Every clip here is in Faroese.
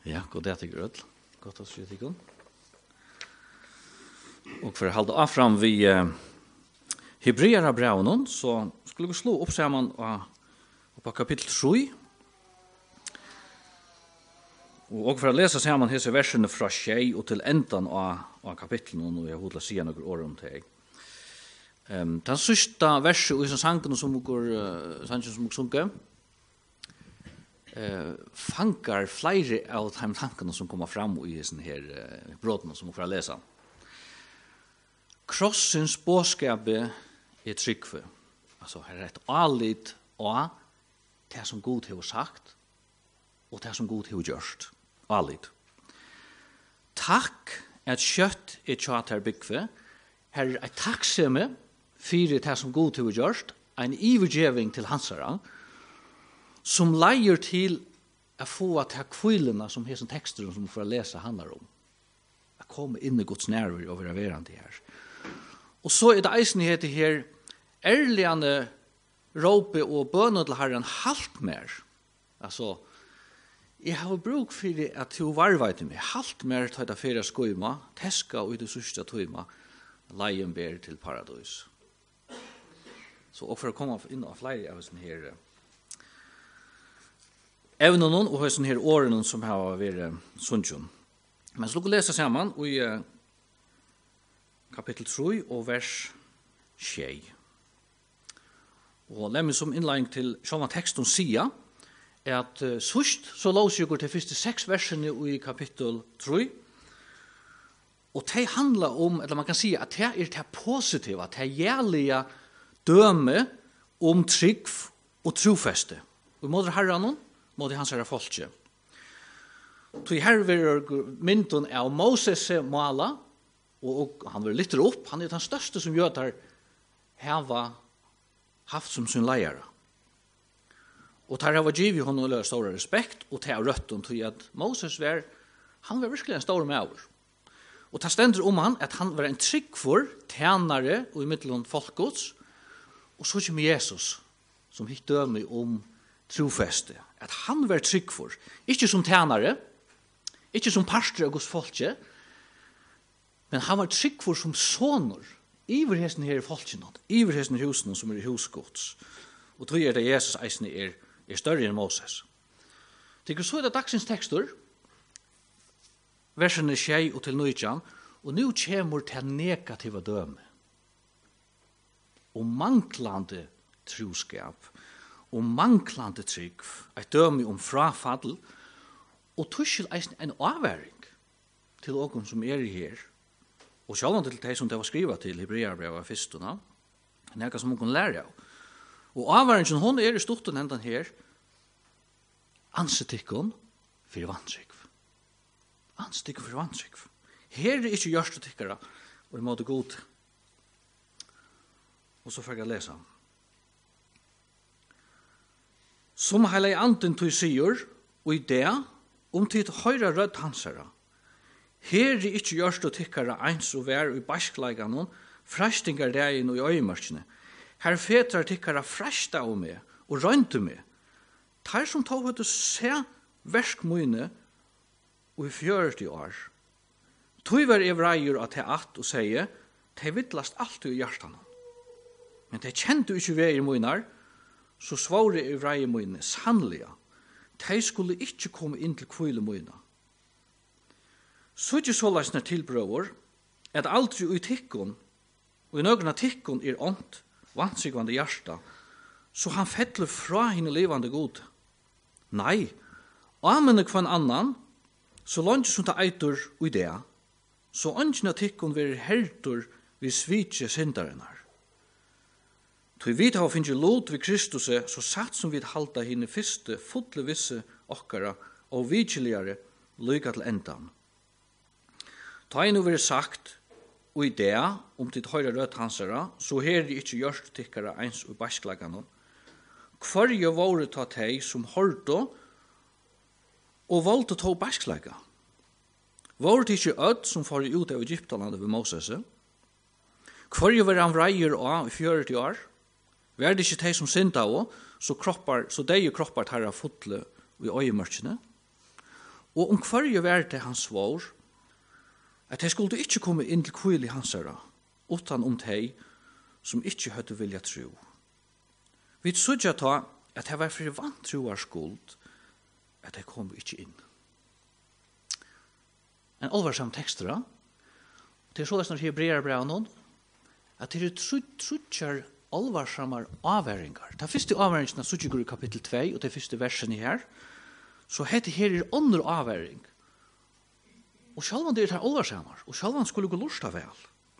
Ja, god det til grød. Godt å se deg. Og for å holde av fram vi Hebreera brevnen, så skulle vi slå opp sammen på kapittel 3. Og for å lese sammen disse versene fra tjej og til enden av kapitlen, og jeg hodler å si noen ord om det. Den siste verset i sangen som vi sunker, fanger flere av de tankene som kommer fram i disse her brådene som vi får lese. Krossens bådskapet trykve. Altså, her et alit av det som Gud har sagt, og det som Gud har gjort. Alit. Takk at kjøtt tjater bygve. Her et takksomme for det som Gud har gjort, en ivergjeving til hansara, som leier til å få at det kvillene som heter tekster som vi får lese handler om. Å komme inn i Guds nærvær og være verande her. Og så det eisenhet her, ærligane råpe og bønne til Herren halt mer. Altså, jeg har bruk for at du varveit meg, halt mer til det fyrre skoima, teska og i det sørste tøyma, leien ber til paradis. Så og for å komme inn av flere av sånne her evnene og sånne her årene som har vært sunnsjon. Men så lukk å lese sammen i kapittel 3 og vers 6. Og la meg som innledning til sjålva teksten sier, at først så låser jeg til første 6 versene i kapittel 3, og det handler om, eller man kan si at det det positive, det jævlige døme om trygg og trofeste. Og måtte herren, måtte hans herre folke. Så her vil mynden av Moses mala, og han vil lytte opp, han den største som jøder har haft som sin leiere. Og der har givet honom stor respekt, og til røtten til at Moses han var virkelig en stor maver. Og det stender om han at han var en tryggfor, tjenere og i middelen folkets, og så kommer Jesus, som hitt døme om trofeste, at han var tryggfor, ikke som tjenere, ikke som pastor av Guds folke, men han var tryggfor som soner, iver hesten her i folkene, iver hesten husene som i husgods. Og tror jeg det Jesus eisene større enn Moses. Tykker så det dagsens tekster, versene 6 og til 9, og nå kommer til negative døme. Og manglande troskap, og manglande trygg, et døme om frafall, og tussel eisene en avværing til åkken som her, og selv til det som det var skrivet til Hebreerbrevet av fyrstuna, noe som man kan lære av. Og avværingen hun i storten enda her, ansetikken for vantrykv. Ansetikken for vantrykv. Her ikke gjørstetikkere, og i måte god. Og så får jeg lese. Som hele anden til sier, og i det, om til høyre rødt hansere, her ikke gjørst og tykkere eins og vær i barskleggene, frastingar degen og i øyemørkene. Her fetar tykkere frasta av meg og røynte meg. Tar som tog høyde se verskmøyne og i 40 år. Tog var evreier at jeg at og sier, de vittlast alt i hjertene. Men de kjente ikke vei i møyner, så svare evreier møyne sannlige. De skulle ikke komme inn til kvile møyne. Så ikke så leisende tilbrøver, at aldri i tikkun, og i nøgren av tikkun ånt, vansikvande hjärsta, så han fettler fra henne levande god. Nei, amene kvann annan, så langt som det eitur og idea, så ønsken av tikkun verir hertur vi svitje syndarenar. Tog vi har finnje lot vi Kristus, så satt som vi halta henne fyrste, fotle visse okkara, og vidkjeligare, lyka til endan. Ta inn over sagt, og i det, om til høyre rødt hansara, så her det ikke gjørst tikkere eins og basklagene. Hvarje våre ta teg som hørte, og valgte ta basklaga. Våre til ikke ødd som får ut av Egyptalandet ved Moses. Hvarje var han reier av i 40 år. Var det ikke teg som synda av, så deie kroppar tar av fotle i øyemørkene. Og om hver verde han svår, at de skulle ikke komme inn til kvile hansara, utan om de som ikke hadde vilja tro. Vi sudja ta at det var for vantroar skuld at de kom ikke inn. En alvarsam tekster, det så nesten Hebreerbrevnen, at det trutjar alvarsamar avværingar. Det første avværingen av sudja går i kapittel 2, og det første versen i her, så heter her andre avværing. Og sjálvan det er alvarsamar, og sjálvan skulle gå lusta vel.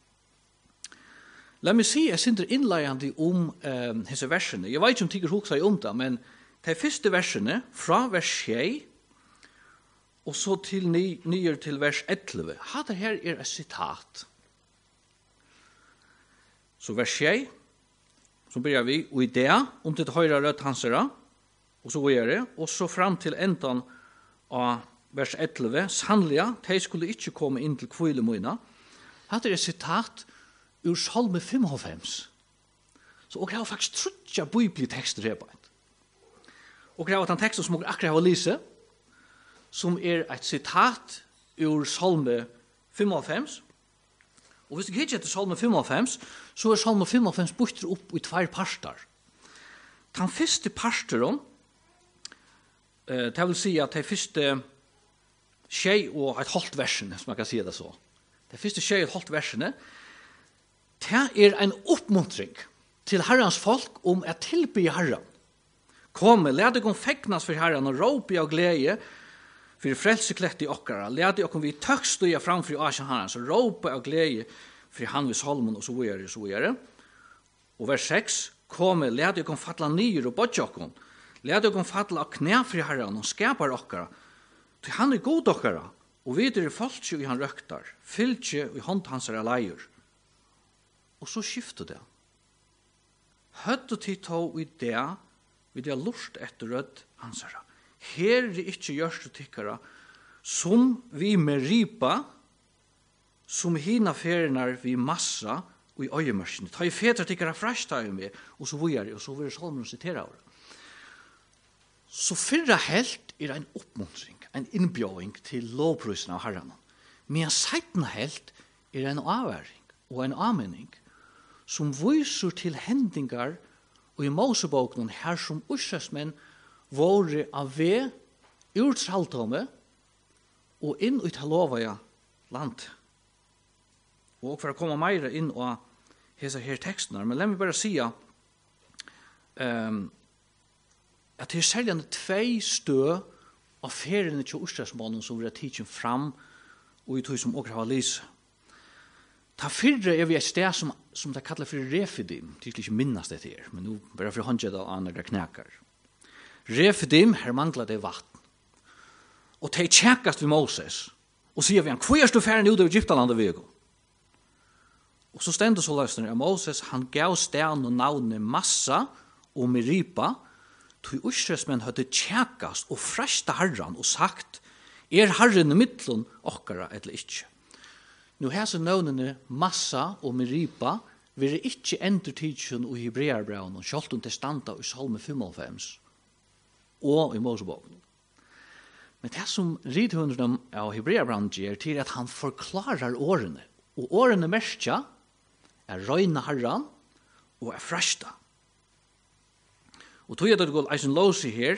La meg si, jeg synder innleiande om hese versene. Jeg vet ikke om tiggers hoksa om det, men de første versene, fra vers 6, og så til nyer til vers 11, det her er et sitat. Så vers 6, så begynner vi, og i det, om til høyre rødt hansere, og så går det, og så fram til endan av vers 11, sannliga, de skulle ikke komme inn til kvilemøyna. Det er et sitat ur Salme 55. Så og det var faktisk trutja bibeltekster her på et. Og det var den teksten som akkurat har lyset, som er et sitat ur Salme 55. Og hvis du ikke etter Salme 55, så er Salme 55 bort opp i 2 parter. Den første parteren, det vil si at de første tjej og et halvt versene, som man kan si det så. De første tjej og et halvt versene, det er en oppmuntring til Herrens folk om å tilby Herren. Kom, led deg om feknas for Herren og råpe av glede for frelseklett i okkara. Led deg om vi tøkstøya framfor Asien Herren, så råpe av glede for han ved Salmon og så videre, så videre. Og vers 6, kom, led deg om fatla nyer og bodjokken. Led deg om fatla av knæ for Herren og skapar okkara. Til han er god okkara, og videre falskje i han røktar, fylltje i hånd hans er leier. Og så skifter det. Høtt og tid tog i det, vil jeg lust etter rødt hans er. Her er ikke gjørst og tikkara, som vi med ripa, som hina ferienar vi massa og i øyemarsene. Ta i fetra tikkara frashta i med, og så videre, og så vil Salmen sitere av det. Så fyrra helt er en oppmuntring, en innbjøring til lovprysen av Herren. Men seitna helt er en avværing og en avmenning som viser til hendingar og i Mosebåken her som Israelsmenn våre av ved ur traltomme og inn ut av lovaja land. Og for å komme meira inn og hese her tekstene, men la meg bare si at det er særlig 2 stø av feriene til Israelsmannen som vi har tidsen fram og i tog som åker har lyset. Ta fyrre er vi et sted som det kallar for Refidim. Det er ikke minnes det her, men nå bare for å håndje det an når det knækker. Refidim, her mangler det vatten. Og de tjekkast ved Moses, og sier vi han, hvor er du ferdig ut av Egyptalandet vi går? Og så stender så løsner av Moses, han gav stedet og navnet Massa og Meripa, tog Israelsmenn hadde tjekkast og fresta Herren og sagt, Herren i midtlen okkara eller ikke? Nå hese navnene Massa og Meripa vil ikke endurtidsen og Hebreerbrevnen, selv om det standa i Salme 55 og i Mosebåken. Men det som ridhundren av Hebreerbrevnen gjør til at han forklarer årene, og årene merkja er røyna Herren og er frashta. Og tog jeg det går eisen låse her,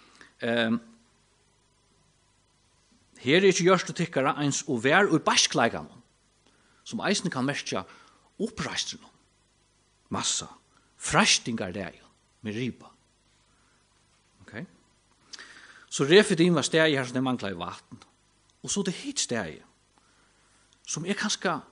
her er ikke gjørst og tikkara eins og vær og barskleikene, som eisen kan merkja oppreistren, massa, frashtingar der, med riba. Okay? Så Refidim var steg her som det mangler i vatten. Og så det hit steg, som er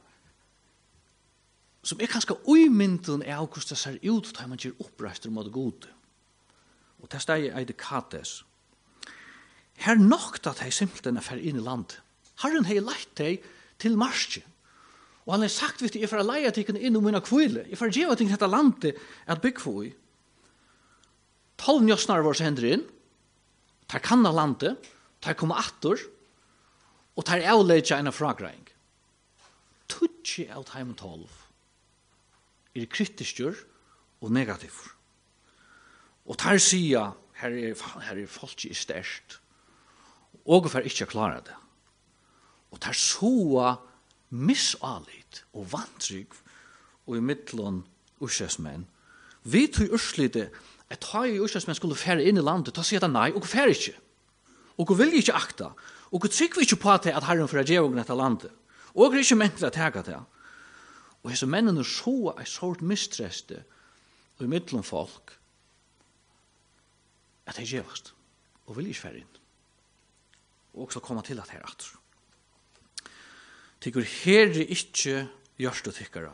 kanskje uimynden av hvordan det ser ut da man gjør oppreistren mot gode. Og det steg er det Kades. Her nok at de simpelthen er ferdig inn i landet. Herren har lagt deg til marsje. Og han har sagt, vet du, jeg får leie deg inn i mine kvile. Jeg får gjøre deg dette landet at bygge for i. 12 njøsnar vårs hender inn. Tar kanna landet. Tar komme atter. Og tar avleidja en fragreng. Tutsi av time 12 er kritiskjør og negativ. Og tar sia, her er folk i størst. og for ikke klare det. Og det så misalit og vantrygg og i midtlån ursesmenn. Vi tog urslite at ta i ursesmenn skulle fære inn i landet, da sier det nei, og fære ikke. Og vil ikke akta. Og trykker ikke på at Herren for å gjøre dette landet. Og ikke ment til å tega det. Og disse mennene så en sort mistreste og i midtlån folk at de gjevast og vil ikke fære inn. Og også komme til at her atter. Tykker her ikke gjørst og tykkere.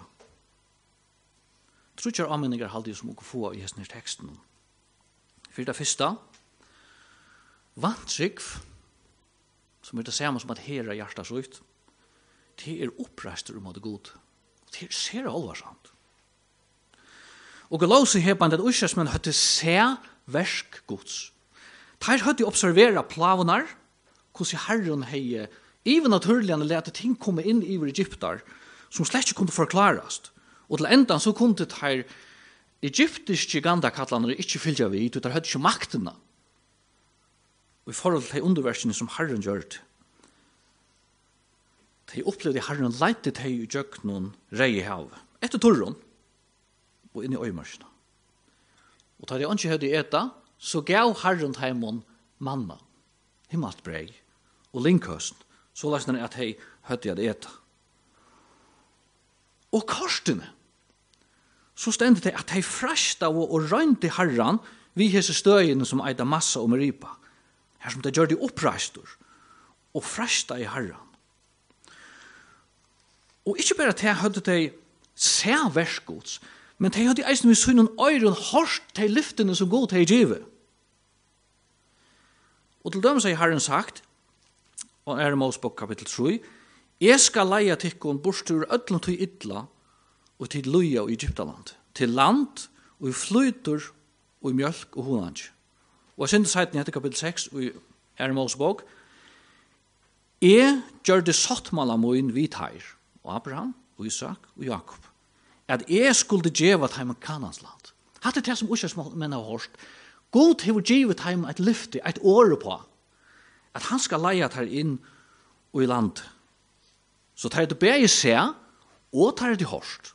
Tror ikke anmenninger halvdige som dere få i denne teksten. For det første, vantrygg, som det samme som at her hjertet så ut, det opprester om det god. Det ser alvarsamt. Og jeg låser her på at ursesmenn høtte se versk gods. Der høtte observera plavenar, hvordan Herren hei, even naturlig han lette ting komme inn i Egyptar, som slett ikke kunne forklarast. Og til enda så kunne det her egyptiske gandakattlandere ikke fylja vid, og der høtte ikke maktene. Og i forhold til underversene som Herren gjør det. De opplevde Herren leite til i djøknen rei i havet, etter torron, og inn i øymarsene. Og da de ikke høyde eta, så gav Herren heimon manna, himmelt brei, og linkhøsten, så løsner at de høyde at eta. Og karstene, så stendte det at de fresta og røynte Herren vi hese støyene som eida massa og meripa, her som de gjør de oppreistor, og fresta i Herren. Og ikke bare til høyde de se verskods, men de hadde eisen vi synen øyren hårst til lyftene som god til givet. Og til dem sier Herren sagt, og Mosebok kapittel 3, jeg skal leie tikkun borstur ødlun til idla og til luja og Egyptaland, til land og i flytur og i mjölk og hunanj. Og jeg synes seiten etter kapittel 6 og Mosebok, jeg gjør det sottmala moin vid her, og Abraham, og Isak og Jakob, at jeg skulle gjeva dem Kanans land. Hatt det som ursesmenn har hørt. God har givet dem et lyfte, et åre på, at han skal leie her inn og i land. Så tar det begge se, og tar det hørt.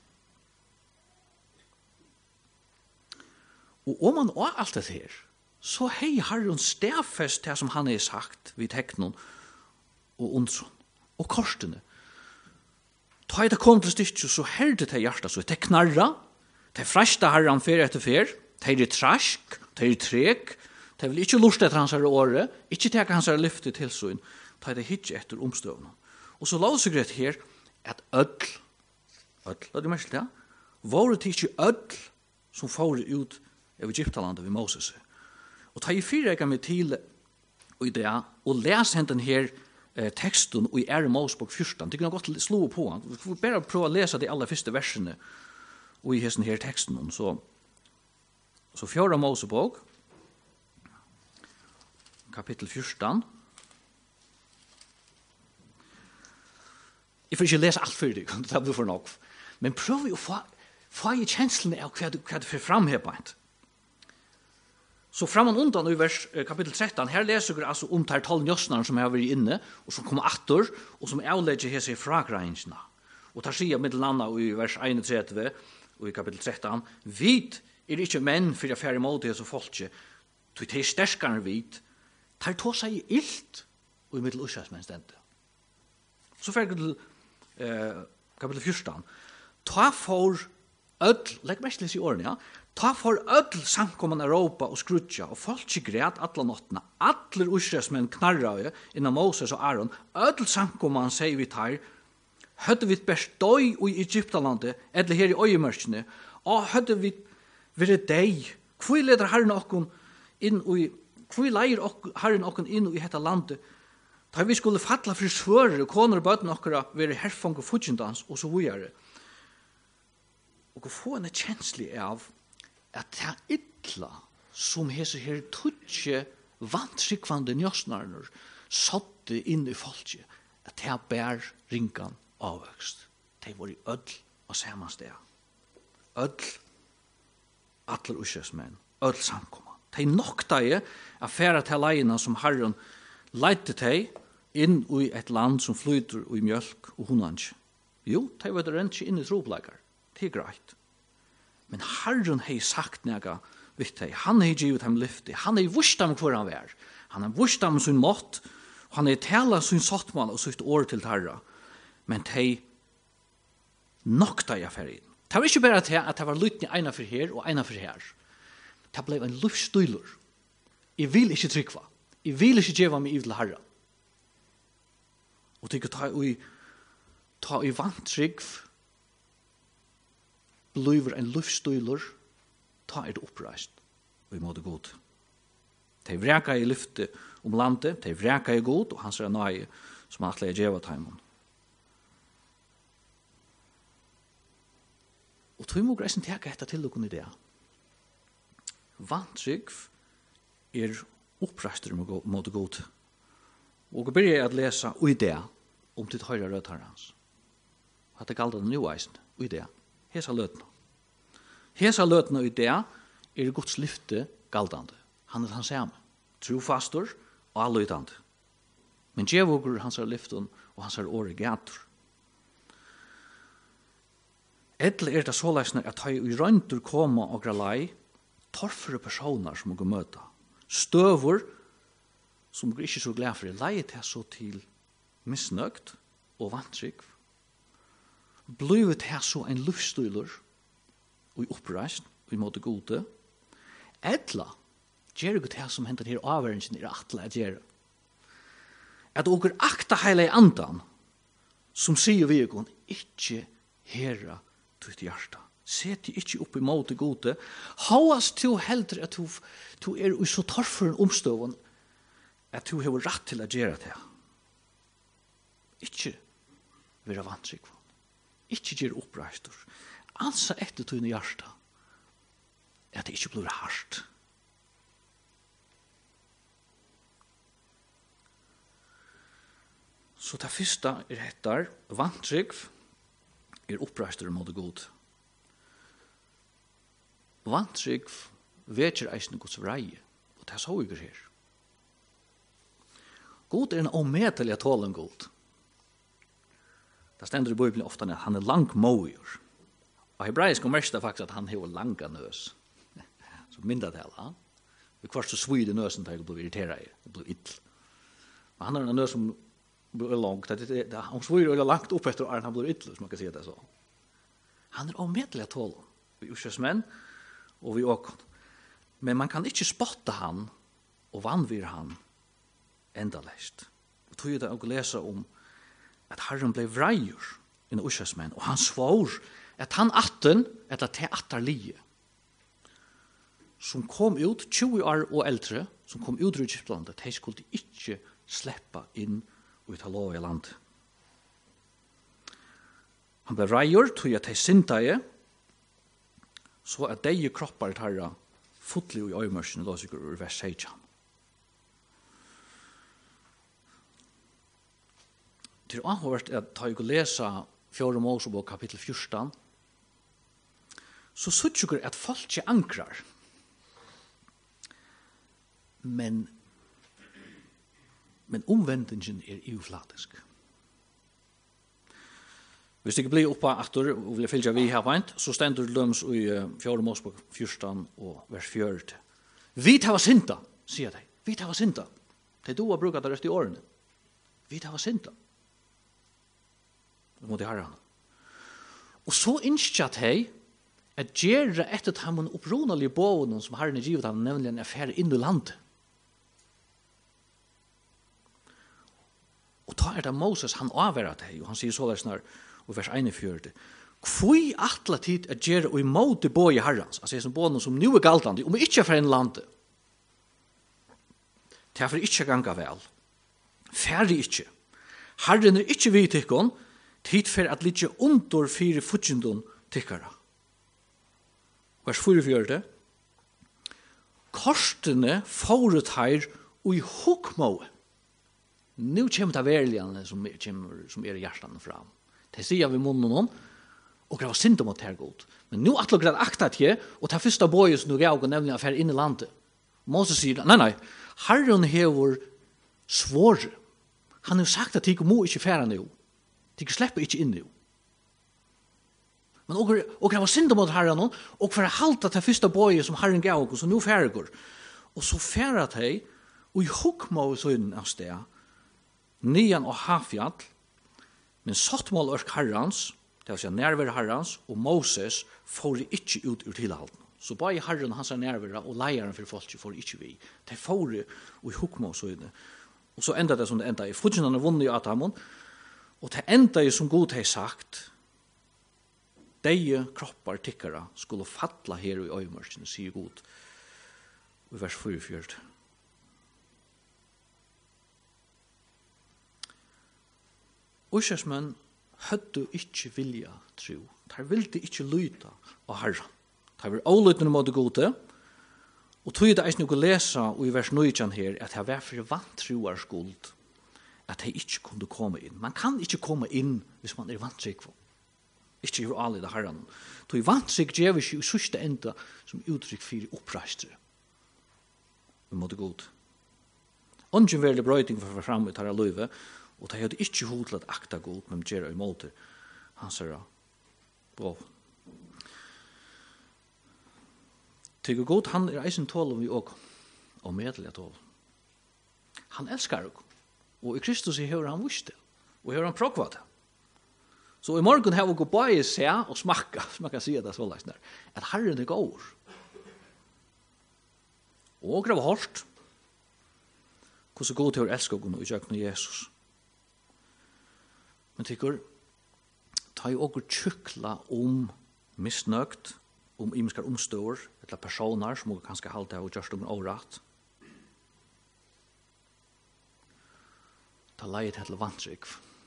Og om man har alt det her, så hei Herren stedfest det som han har sagt vid teknon og undron og korsene. Ta i det kom til stykket, så hørte det hjertet så. Det knarra, det fresta Herren fer etter fer, det trask, det trek, det vil ikke lust etter hans åre, ikke teka hans lyfte til sånn, ta i det hitje etter omstøvende. Og så la oss greit her, at ødl, la du merke det, var det ikke ødl som får ut av Egyptalandet ved Moses. Og ta i fire jeg med til i det, og les henten her teksten og i Mosebok 14. Det kunne godt slå på han. Vi får bare prøve å lese de aller første versene og i hesten her teksten. Så 4. Mosebok, kapittel 14. Jeg får ikke lese alt for deg, det blir for nok. Men prøv å få i kjenslene av hva du får fram her på en. Så framan undan i kapitel 13, her leser vi altså om de 12 njøsnerne som har vært inne, og som kommer atter, og som avlegger hese fragrensene. Og der sier middelanda i vers 31, og i kapitel 13, «Vit ikke menn for å fære imot det som folket, til de sterskere vit, tar tå seg ilt, og i middel ursasmenn stendte.» Så fer til kapitel 14, «Ta for ødel», legg mest les i årene, ja, «Ta for ødel samkomman Europa og skrutja, og folk ikke græt atla nottene, atler ursresmenn knarraue innan Moses og Aaron, ødel samkomman, sier vi tar, hødde vi best døy i Egyptalandet, eller her i øyemørkene, og hødde vi vært deg, hvor leder Herren okkon inn i, hvor leier Herren okkon inn i dette landet, da vi skulle fatla for svører, koner og bøten okkara, være herfang og fudgjendans, og så videre. Og å få en kjenslig av at det er ytla som hese her tutsi vantrykvande njøsnarner satte inn i folket, at det er bær ringan avvøkst. Det var i ødl og saman sted. Ødl, atler ursesmenn, ødl samkomma. Det er nok deg affæra til leina som Herren leidde de inn i et land som flyter i mjölk og hunansk. Jo, de var rent ikke inn i trobleikar. Det greit. Men Herren hei sagt nega vitt hei. Han hei givet dem lyfti. Han hei vust dem hvor han var. Han hei vust dem sin mått. Han hei tala sin sottmål og sitt år til Herra. Men de nokta jeg for inn. Det var ikke bare til at det var lytni ena for her og ena for her. Det ble en luftstøyler. Jeg vil ikke trykva. Jeg vil ikke gjeva meg i til Herra. Og tykker ta i vantrygg blir en luftstøyler, ta det oppreist og i måte god. De vreka i lyfte om landet, de vreka i god, og hans er nøye som han atlega gjeva taimon. Og tog må greisen teka etta til dere i det. Vantrygg oppreist måte god. Og jeg begynner at lesa i det om til høyre rødtarens. At det galt det nu eisen, i det. Hesa løtna. Hesa løtna i det Guds lyfte galdande. Han han samme. Trofastor og alløytande. Men djevogur hans lyften og hans åre gator. Edle det så leisner at ha i røyndur koma og gralai torfere personer som må møta. Støvor som går ikke så glad for det, leie til så til misnøgt og vantrygg. Blive til så en luftstøyler og oppreist og i måte gode. Edla gjør det til som henter her avgjørelsen atle at gjøre. At åker akta heile andan som sier vi ikke herra ditt hjärta. Set dig ikke opp i måte gode. Hauast til heldre at du i så torferen omstøven at du har rett til å gjøre det. Ikke være vantrygg. Ikke gjøre oppreistor. Ansa etter tog i hjertet at det ikke blir hardt. Så det første hettar vantrygg oppreistor mot god. Vantrygg veker eisne Guds vreie, og det er så ikke her. God en omedelig tålen god. Det stender i Bibelen ofta at han lang mouer. Og hebraisk og mest faktisk at han har langa nøs. Så mynda det hele. Vi kvart så svide nøsen til jeg blir irriteret. Det blir ill. Men han har en nøs som blir langt. Han svide langt opp etter åren han blir ill, som man kan si det så. Han er omedelig tålen. Vi uskjøsmenn og vi åkon. Men man kan ikke spotte han og vanvir han enda lest. Og tog det å lese om at Herren ble vreier innan uskjøsmenn, og han svår at han atten, etter te atterlige, som kom ut 20 år og eldre, som kom ut i Egyptlandet, de skulle ikke sleppa inn ut av lov i landet. Han ble vreier, tog at de sintaie, så at de kroppar tarra fotlig i øymørsen, lås ikke ur vers 16. Til å ha vært at ta og lesa 4. Mosebok kapittel 14, så suttjukker at folk ikke ankrar. Men omvendingen uflatisk. Hvis det ikke blir oppa atter, og vil fylja vi her veint, så stender det løms i 4. Mosebok 14 og vers 4. Vi tar synda, sier de. Vi tar synda. Det er du har brukat det rest i årene. Vi tar synda. Mot Herren. Og så innskjat hei at gjøre etter ham oppronalige båven som Herren er givet ham, nemlig en affære inn i landet. Og da det Moses, han avverret hei, og han sier så der snar, og vers 41, «Kvoi atla tid at gjøre og imot bå i Herrens», altså som båven som nu er galtande, om ikke for en landet. Det er for ikke ganga vel. Færre ikke. Herren er ikke vidtikkon, tid for at ligge under 4 futjendun tikkara. Vers 44. Korstene fåret her og i hukmåe. Nå kommer det verligene som er i hjertene fram. Det sier vi munnen om, og det var synd om at det er godt. Men nå at dere akta til, og det første bøyet som du gav, nemlig affær inn i landet. Moses sier, nei, Herren hever svåre. Han har sagt at de må ikke fære nå. De slipper ikke inn nå. Men og var synd mot Herren, og for å halte til første bøye som Herren gav oss, og nå fære går. Og så fære de, og i hukma og sønnen av sted, nyan og hafjall, men sattmål ørk Herrens, det vil si nærvær Herrens, og Moses får ikke ut ur tilhalden. Så bare Herren hans nærvær, og leieren for folk får ikke vi. De får og i hukma og sønnen. Og så enda det som det enda i. Fudgjennene vunnet i Atamon, og det enda som God har sagt, deie kroppar tikkara skulle falla her i øyemørkene, sier God i vers 44. Ísjarsmenn hødde ikke vilja tro. De ville ikke lyta av Herren. De var avlytende mot det gode, og tog det eisne å lese i vers 19 her, at det var for vantroar skuld, at de ikke kunne komme inn. Man kan ikke komme inn hvis man vantryggfull. Ikke gjør alle det Herren. Tog vantrygg gjør vi ikke i sørste enda som uttrykk for oppreistere. Vi måtte god. Ongen verlig brøyting for å få fram i tarra løyve, og de hadde ikke hod til at akta god, men gjør i måte. Han sier, bra. Tykker god, han eisen tål om vi også, og medelig tål. Han elskar oss, og i Kristus har han visst det, og har han prokvat det. Så i morgen har vi gått bare se og smakka, som man kan si det så langt der, at Herren går. Og det var hårdt. Hvordan god til å elske oss og gjøre Jesus. Men tykker, ta jo også tjukla misnøgt, imiskar omstår, eller personer som også kanskje halte og gjørst overratt. Ta leie til vantrykk.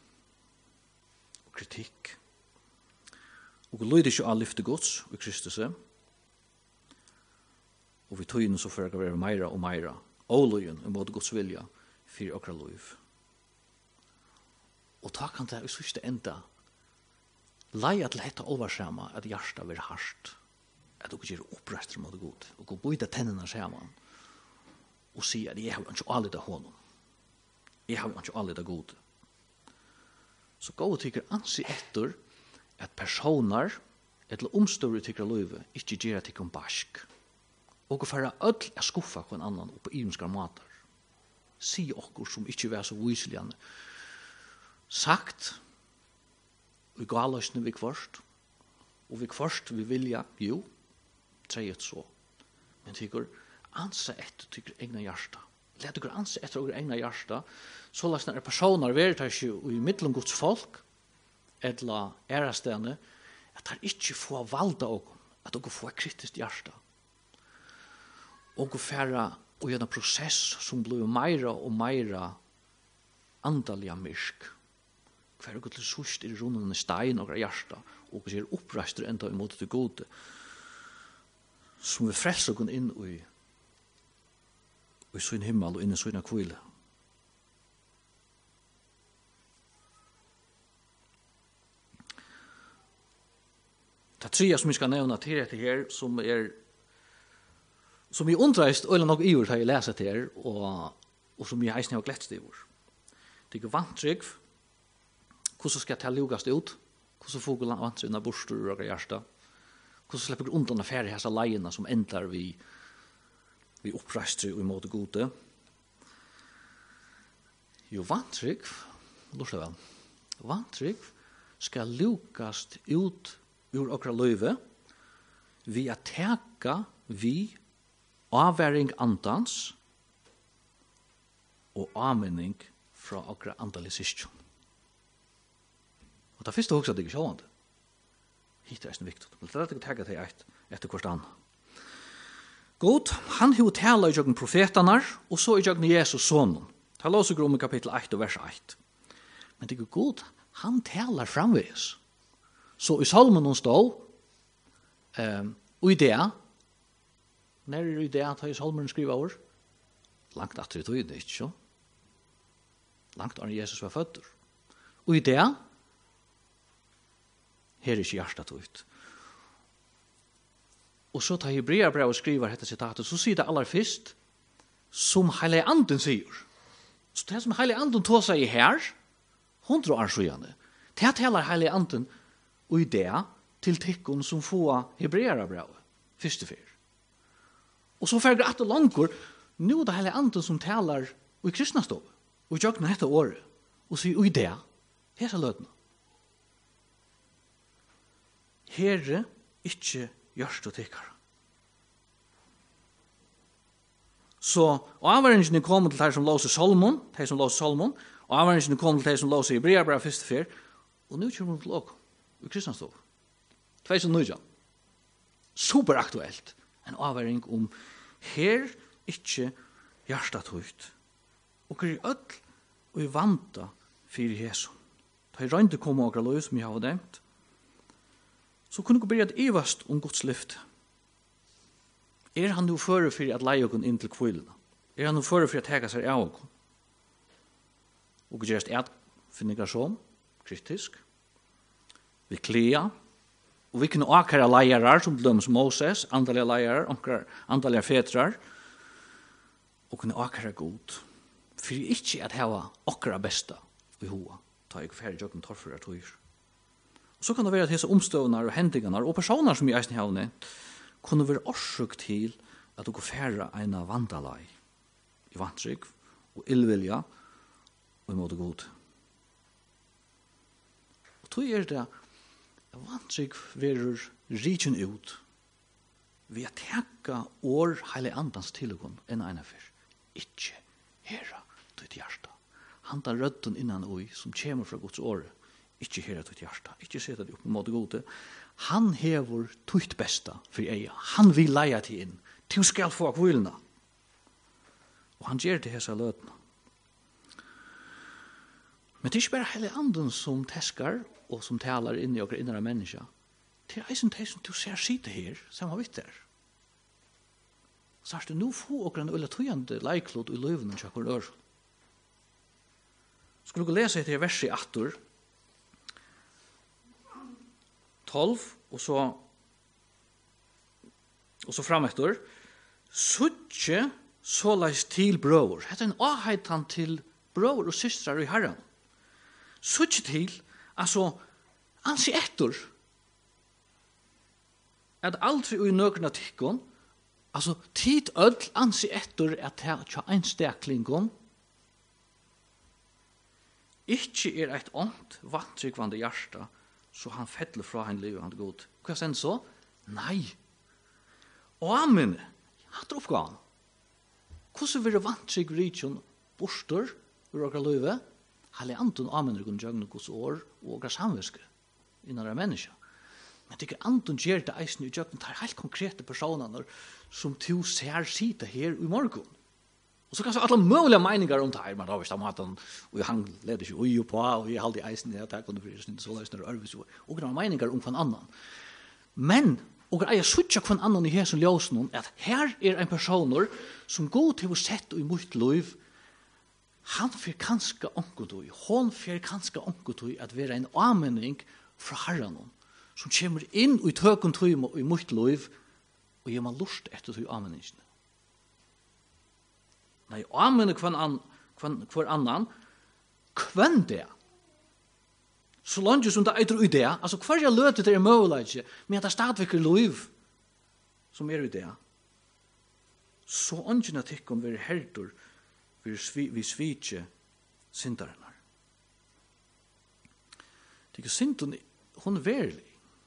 Kritikk. Og lyder ikke av lyfte gods i Kristus. Og vi tog inn så for å være meira og meira. Og løyen i måte Guds vilja for okra liv. Og ta kan det i siste enda leie til hette alvarsama at hjertet vil hardt. At dere gjør opprester mot Gud. Og gå bøyde tennene sammen. Og si at jeg har ikke alle det hånden. Jeg har ikke alle det gode. Så gå og tykker ansi etter at personer eller omstående tykker løyve ikke gjør at tykker bask. Og for å ødel er skuffa på en annan og på imenskar matar. Si okkur som ikke var så viselig sagt og gå alløsne vi kvarst og vi kvarst vi vilja jo treiet så men tykker ansa etter tykker egna hjärsta. Lät dere anse etter dere egna hjärsta, så las når personer veritar ikke i middelen Guds folk, eller ærastene, at de ikke får valda dere, at dere får kritisk hjärsta. Og dere færa og gjøre en prosess som blir meira og meira andaliga myrsk. Hver dere til sørst i runden stein og hjärsta, og dere gjør oppreistere enda imot det gode, som vi frelser dere inn i sin himmel og inn i sin kvile. Det tredje som vi skal nevne til dette her, som vi undreist øyla nok iver til å lese til her, og som vi eisne har gletst iver. Det er vantrygg, hvordan skal det lugast ut, hvordan får vi vantrygg når bostur og hjärsta, hvordan slipper vi undan affære hese leiene som endar vi oppreistre og imot gode. Jo, vantrygg, lort vel, vantrygg skal lukast ut ur okra løyve vi at teka vi avværing andans og avmenning fra okra andalisisjon. Og det første hoksa det ikke sjående. Hitt er viktig. Men det er ikke teka til etter hvert annet. God, han har tala i jøgn profetene, og så i jøgn Jesus sonen. Ta lås og i kapittel 1 og vers 1. Men det er god, han talar framveis. Så i salmen hon stod, og i det, når er i det at i salmen skriver over? Langt at det er ikke så. Langt når Jesus var født. Og i det, her er ikke hjertet ut. Og så tar Hebreerbrevet og skriver dette sitatet, så sier det aller først, som hele anden sier. Så det som heilig anden tog seg i her, 100 år siden, det taler heilig anden og i det til tikkun som få hebreere brev, første fyr. Og så ferger at det langer, nå er det heilig anden som taler og i kristna stov, og i jøkna etter året, og sier og i det, her er lødene. Herre, ikke gjørst og tikkere. Så avvaringen kom til de som låser Salmon, og avvaringen kom til de som låser Hebreerbrev første fyr, og nå kommer vi til åk, i kristnastov. 2009. Superaktuelt. En avvaring om her ikke hjertetøyt. Og hver ødel og i vanta for Jesu. Da jeg røynte kom og lov som jeg har nevnt, så kunne jeg begynne at evast om Guds lyft. Han nu føre for at leie oss inn til kvillene? Han nu føre for at tega seg av oss? Og gjerst finnegasjon, kritisk, vi klea, og vi kunne akara leiarar, som døms Moses, andalige leiarar, andalige fetrar, og kunne akara god, for ikke at hava akara besta i hoa, ta jeg ferdig jokken torfer at høyr. Og så kan det være at hese omstøvnar og hendingar, og personer som jeg eisen har nevnt, kunne være årsøk til at du går færre en av vandalai i vantrygg og illvilja og i måte god. Og tog det at vantrygg verer rikjen ut ved å teka år heile andans tilgång enn ena fyr. Ikke hera ditt hjärsta. Han tar rødden innan oi som kommer fra Guds åre. Ikke hera ditt hjärsta. Ikke seta det opp på måte gode. Han hever tutt besta for eia. Han vil leia til inn. Du skal få kvilna. Og han gjør det hesa løtene. Men det er ikke bare hele anden som teskar og som talar inn i okra innere menneska. Det er eisen det som du ser sitte her, som har vitt der. Så er det nå få okra en øyla tøyande leiklod i løyvene til okra ør. Skulle du lese etter verset i 8, 12, og så fram etter, suttje såleis til brøver. Hette en avheitan til brøver og systrar i herren. Suttje til, altså, ansi etter, at aldri ui nøkna tikkon, altså, tid ødl ansi etter at det er ein steklingon, ikkje er eit ånd vantrykvande hjärsta, så han fettler fra han livet han god. Hva sen så? Nei. Amen. Han tror på han. Hvordan vil det vantrykk rikjon borster ur okra livet? Halle antun amen er kun jøgne Guds år og okra samviske innan det menneska. Men det er antun gjer det eisen i jøgne tar helt konkrete personer som to ser sida her i morgon. Og så kan så alle mulige meningar om det her, men da visst om at han, og han leder ikke ui og på, og jeg halde i eisen, jeg tar kunne bli snitt så løsner og ørvis, og det var meningar om hver annan. Men, og jeg sutja hver annan i hesen ljøsen, at her er en personer som går til å sette i mot liv, han fyr kanska onkotui, hon fyr kanska onkotui at være en anmenning fra herren, som kommer inn i tøkentui i mot liv, og gjør man lust etter tui anmenningsene. Nei, amen hver annan, kvann det. Så langt som det eitur i det, altså hver jeg løter det er mulig, men at det stadigvæk liv som er i det, så ønskjene tikkum vil herdur vi svitje syndarinnar. Det er ikke synden, hun er verlig.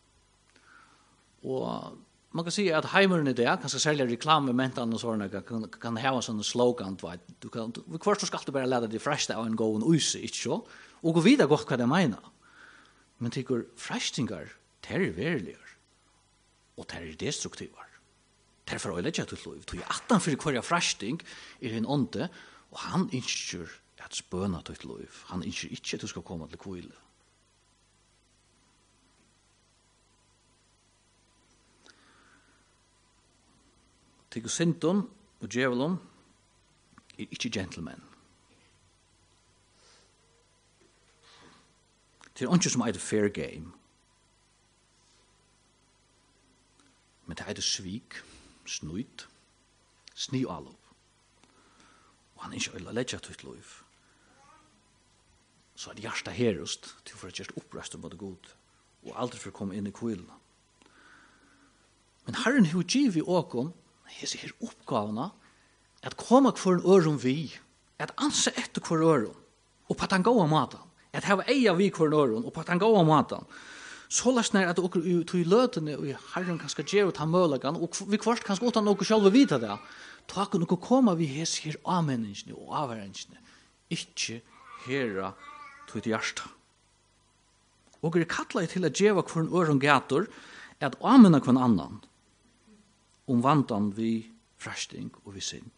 Og man kan si at heimeren i det, kanskje særlig reklamementan og sånne, kan hava sånne slogan, først skal du bare lade de fresta av en gåen uise, ikke så, og gå videre godt hva de mener. Men tykker frestingar, det er verligere, og det er destruktivar. Det er for å legge til lov. Du er 18 for hver fresting er en ånde, og han innskjer at spøna til lov. Han innskjer ikke at du skal komme til kvile. Tykker synden og djevelen er ikke gentlemen. Det er ikke som er fair game. Men det er svik, snuit, snialov. Og han er ikke øyla ledja til lov. så er hjärsta herust til for at gjøre opprøst mot god, og aldri for å komme inn i kvillen. Men Herren har givet åkom, hese her oppgavene, at komme hver en øron vi, at anse etter hver øron, og på at han gåa maten, at hava eia vi hver en øron, og på at han gåa maten, så lesner at dere tog i løtene, og Herren kan skal gjøre ut han mølagan, og vi kvart kan skal utan noe selv vite det, ta kan dere komme vi hese her avmenningsne og avverensne, ikke hera tog til hjärsta. Og kattlet til at gjeva hver en øron gator, at amena hver annan, vandan vi frasting og vi synd.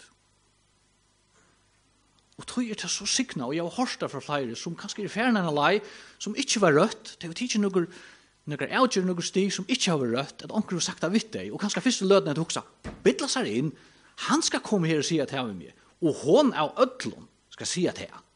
Og tog det så sikna, og jeg har hørt det fra flere, som kanskje er ferdig en lei, som ikke var rødt, det var ikke noen avgjør, noen stig som ikke var rødt, at onker har sagt det vidt deg, og kanskje første lødene at hoksa, bittla seg inn, han skal komme her og si at jeg er med, og hon av ødlån skal si at jeg er.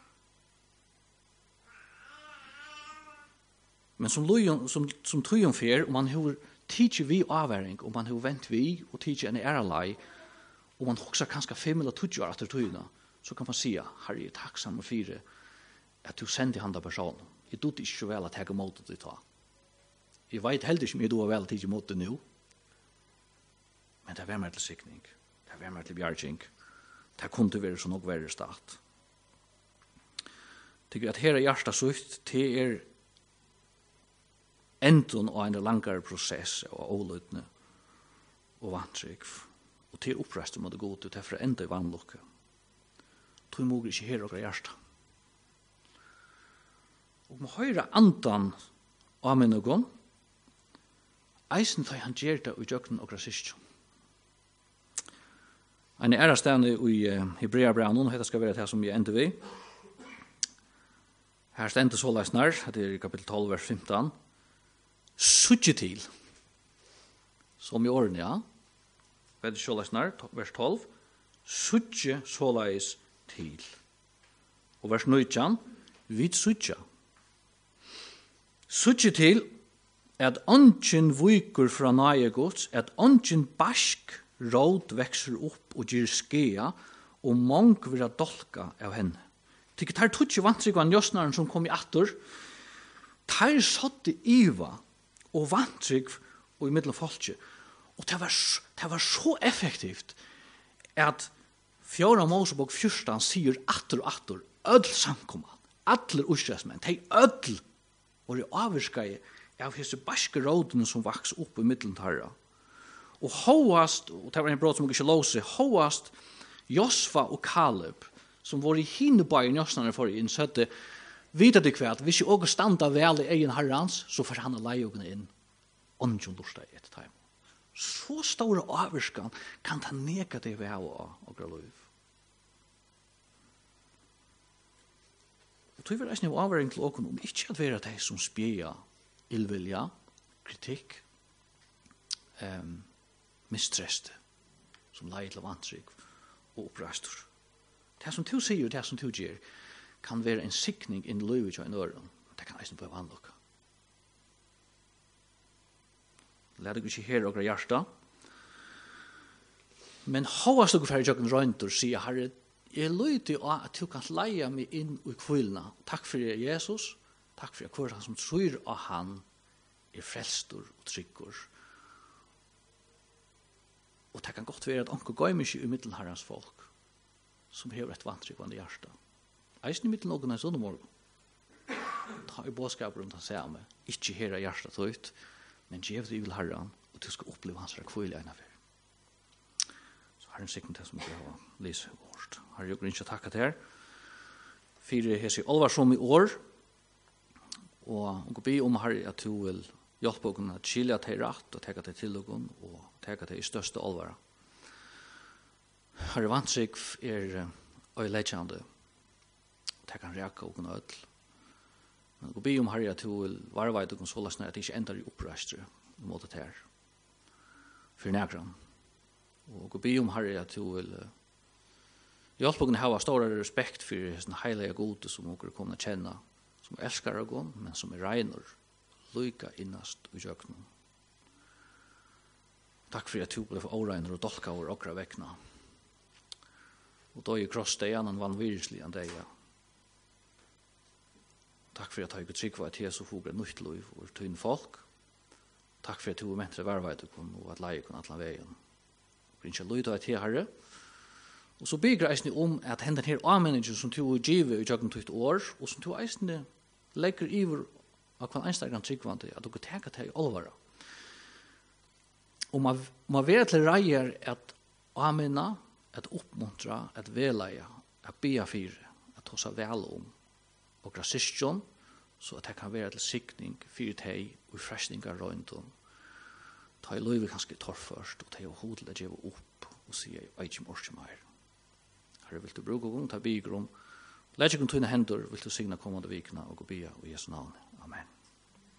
Men som triumfer, og man har tidsi vi avværing, og man har vent vi, og tidsi en lei, og man hoksa kanskje 5 eller 20 år etter tøyna, så kan man si, Herre, jeg er takksam og fire, at du sender handa personen. Jeg dod ikke så vel at jeg måte det ta. Jeg vet heldig ikke om jeg dod vel at jeg måte det nå, men det var meg til sikning, det var meg til bjergjeng, det kunne være så nok verre stat. Tykker at her er hjersta sutt, det enden av en langere prosess og åløtene og vantrykk, og til opprest om det gode, til for enda i vannlukke. Tog må ikke her og hjersta. Og må høyre andan av min noen, eisen tar han gjør det i jøkken og rasist. En ærestevne i Hebreabrevnen, dette skal være det som vi ender ved. Her stender så leisner, det er i kapittel 12, vers 15, suttje til, som i årene, ja, ved så leisner, vers 12, suttje så leis til. Og vers 19, vid suttja. Suttje til, at ongen viker fra nøye gods, at ongen bask råd vekser opp og gir skea, og mong vil dolka av henne. Tykker tar tutsi vantrykvan jøsnaren som kom i atter, tar sotti iva og vantryk og i middel folket. Og det var så effektivt at 4 Mosebok 14 sier atter og atter, ødel samkomman, atler ustressmenn, de ødel var i avvirskei av hese barske rådene som vaks opp i middelen tarra. Og hoast, og det var en brot som ikke låse, hoast Josfa og Kaleb, som var i hinnebaien jøsnerne for i innsøtte, vita det kvært, hvis jeg også standa vel i egen herrans, så får han leie ogen inn, ånden lorsta i et time. Så store avvirskan kan ta negativ av og liv. Og tog vi reisende av avværing til åken om ikke at være de som spjeja illvilja, kritikk, mistreste, som leie til vantryk og opprastor. Det som du sier, det som du gjør, kan være en sikning inn i livet og en øren. Det kan eisen på vannlokka. Lær deg ikke her og hjersta. Men hovast dere ferdig jøkken røyntor, sier Herre, jeg løyte at du kan leie meg inn i kvilna. Takk for Jesus. Takk for hver han som tror av han frelstor og tryggur. Og det kan godt være at anker går mye i middelherrens folk, som hever et vantryggvande hjärsta. Eisen i middel noen er sånn morgen. Ta i bådskaper rundt han samme, ikke hera hjärsta tøyt, men gjev det i vil herran, og du skal oppleve hans kvile ena fyr. Så Herren sikten til som jeg har lyst vårt. Herre, jeg grunner ikke takka til her. Fyre hese alvarsom i år, og be om Herre at du vil hjelpe oss at skilja til rett, og teka til til oss, og teka til i største alvara. Herre vantrykk øyleggende, det kan reka og ødel. Men jeg be om Herre at du vil varveit og konsolasne at det ikke ender i opprøstre i måte til her. For nægran. Og jeg be om Herre at du vil hjelpe å ha stor respekt for den heilige gode som dere kommer til å kjenne, som elskar oss, men som regner lyka innast i jøknen. Takk for at du ble for åregner og dolka over okra vekkna. Og då är kross det annan vann viruslig an det. Takk for at jeg har trygg for at jeg så foger nytt liv og tynn folk. Takk for at du er ment til verveitekon og at leie kun atlan veien. Grinja lyd av et her, Herre. Og så bygger eisne om at hendan her avmenningen som du er givet i jøkken til et år, og som du eisne legger iver av hva einstakken tryggvande, at du kan teka til i alvara. Og man være til reier at avmenna, at oppmuntra, at veleia, at bia fire, at hosa vel om, og rasistjon, så at det kan være til sikning, fyrir teg, og frestningar rundt om. Ta i løyve kanskje torrførst, og teg og hodel at gjeva opp, og sier, jeg ikke morske mer. Herre, vil du bruke gong, ta bygrom, legge gong tøyne hendur, vil du signa kommande vikna, og gå bia, og Jesu navn. Amen.